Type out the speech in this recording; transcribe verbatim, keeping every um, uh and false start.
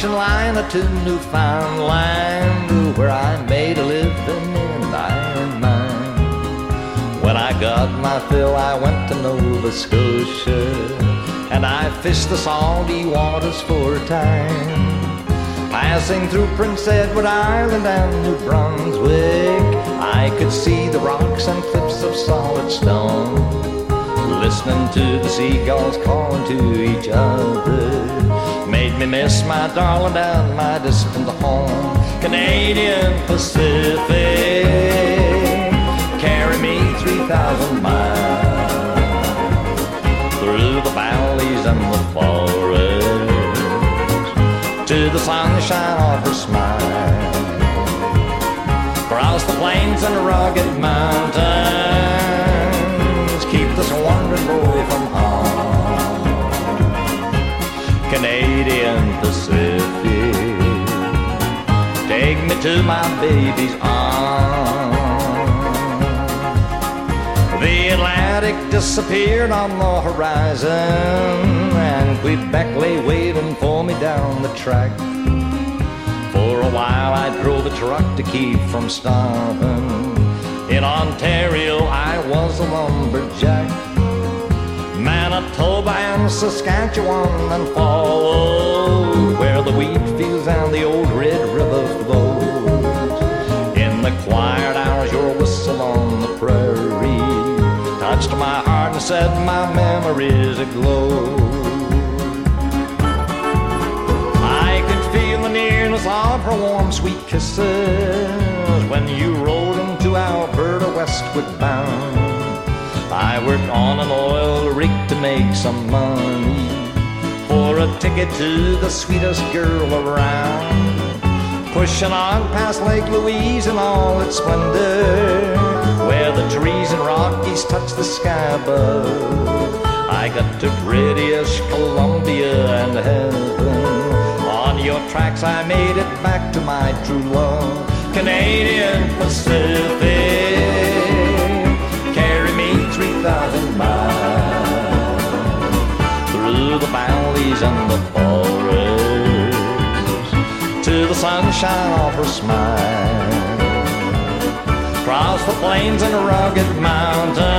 ocean liner to Newfoundland, where I made a living in iron mine. When I got my fill, I went to Nova Scotia, and I fished the salty waters for a time. Passing through Prince Edward Island and New Brunswick, I could see the rocks and cliffs of solid stone. Listening to the seagulls calling to each other made me miss my darling and my distant home. Canadian Pacific, carry me three thousand miles through the valleys and the forests to the sunshine of her smile. Cross the plains and rugged mountains, keep this wandering boy from home. Canadian Pacific, take me to my baby's arms. The Atlantic disappeared on the horizon, and Quebec lay waiting for me down the track. For a while I drove a truck to keep from starving. In Ontario I was a lumberjack. Manitoba and Saskatchewan and followed, where the wheat fields and the old Red River flows. In the quiet hours your whistle on the prairie touched my heart and set my memories aglow. I could feel the nearness of her warm sweet kisses when you rode into Alberta westward bound. I worked on an oil rig to make some money for a ticket to the sweetest girl around. Pushing on past Lake Louise in all its splendor, where the trees and Rockies touch the sky above. I got to British Columbia and heaven. On your tracks I made it back to my true love. Canadian Pacific, carry me three thousand miles through the valleys and the forests to the sunshine of her smile. Cross the plains and rugged mountains,